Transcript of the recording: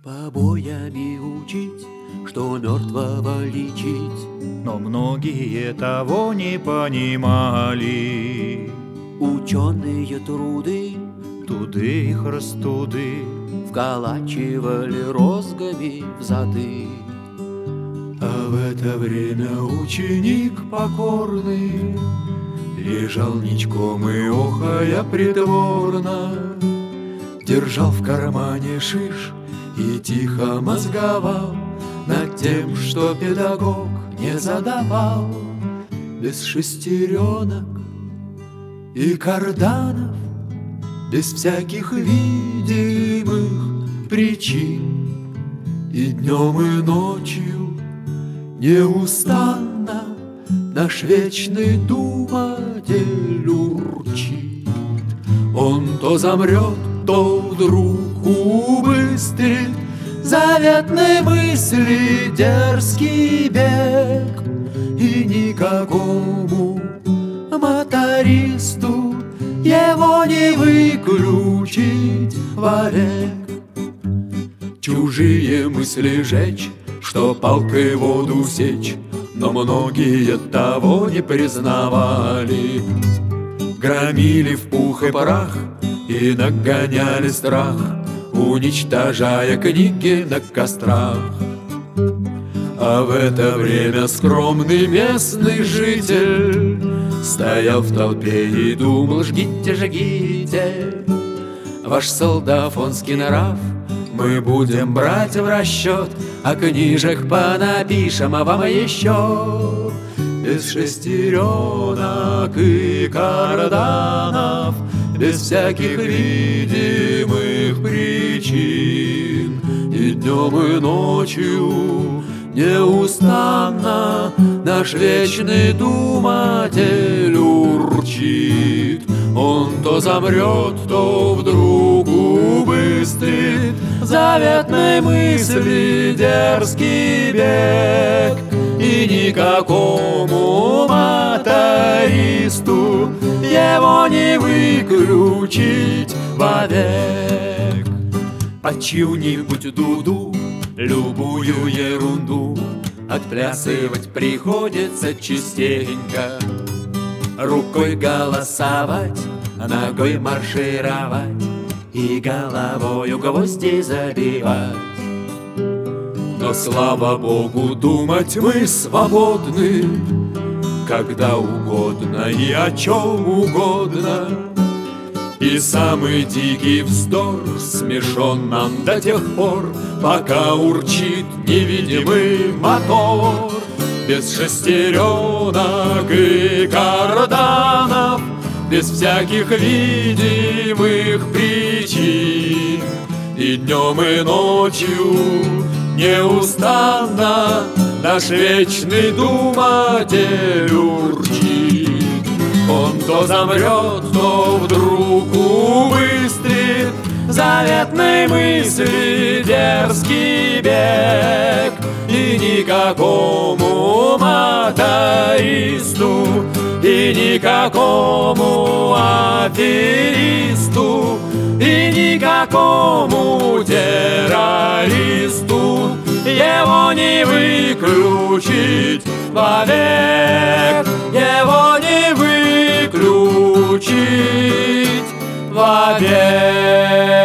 Побоями учить, что мертвого лечить. Но многие того не понимали. Ученые труды Туды их растуды вколачивали розгами в зады. А в это время ученик покорный лежал ничком и, охая притворно, держал в кармане шиш и тихо мозговал над тем, что педагог не задавал. Без шестеренок и карданов, без всяких видимых причин, и днем, и ночью неустанно наш вечный думатель урчит. Он то замрет, то вдруг убыстрит заветной мысли дерзкий бег, и никакому мотористу его не выключить вовек. Чужие мысли жечь, что палкой воду сечь, но многие того не признавали. Громили в пух и прах и нагоняли страх, уничтожая книги на кострах. А в это время скромный местный житель стоял в толпе и думал: жгите, жгите ваш солдафонский нрав, мы будем брать в расчет, а книжек понапишем вам еще. Без шестеренок и карданов, без всяких видимых причин, и днем, и ночью неустанно наш вечный думатель урчит. Он то замрет, то вдруг убыстрит заветной мысли дерзкий бег, и никакому мотористу его не выключить вовек. Под чью-нибудь дуду любую ерунду отплясывать приходится частенько. Рукой голосовать, ногой маршировать и головою гвозди забивать. Но, слава Богу, думать мы свободны, когда угодно и о чем угодно. И самый дикий вздор смешон нам до тех пор, пока урчит невидимый мотор. Без шестеренок и карданов, без всяких видимых причин, и днем, и ночью неустанно наш вечный думатель урчит. Он то замрет, то вдруг убыстрит заветной мысли дерзкий бег, и никакому мотористу, и никакому аферисту, и никакому террористу его не выключить вовек, его не выключить вовек.